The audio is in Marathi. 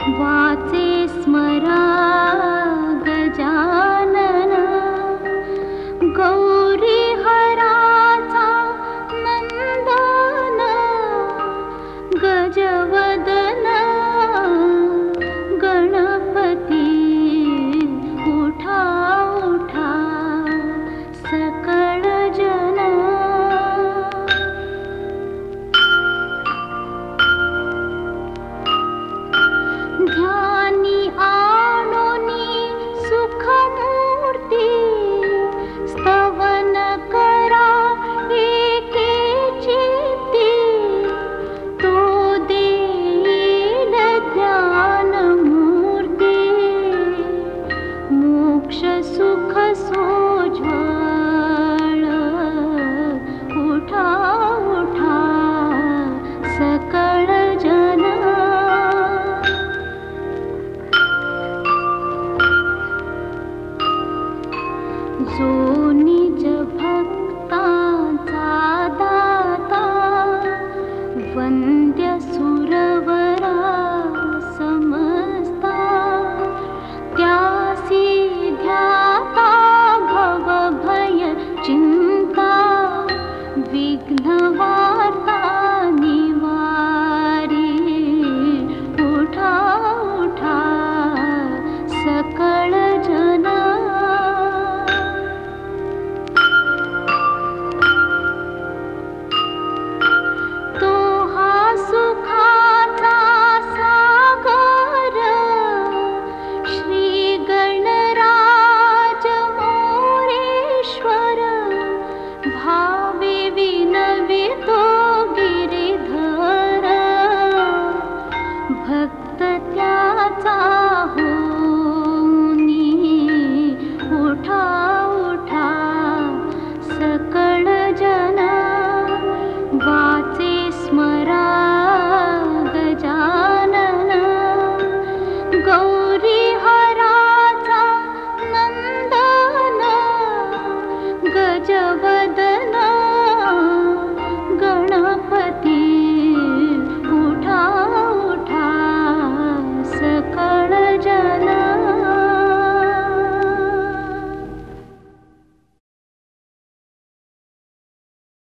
वाचे स्मरा गजानन गौरी हराचा नंदन गजवदन गणपती उठा उठा सकळ जन ध्यानी आणोनी सुखमूर्ती स्तवन करा एके चित्ती तो देईल ज्ञानमूर्ती मोक्ष सुख सोज्वळ उठा उठा सकळ जन जो निज भक्तांचा दाता वंद्य सुरवरा समजता त्यासी ध्याता भव भय चिंता विघ्न वार्ता निवारी उठा उठा सकळ जन सुखाचा सागर श्री गणराज मोरेश्वर भावे विनवितो गिरिधर भक्त त्याचा हो